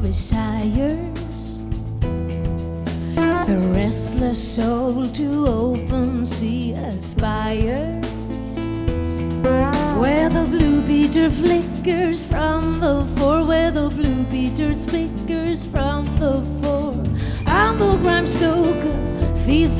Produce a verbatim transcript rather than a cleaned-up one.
desires, the restless soul to open sea aspires, where the blue beater flickers from the fore, where the blue beater flickers from the fore, and the grime stoker feeds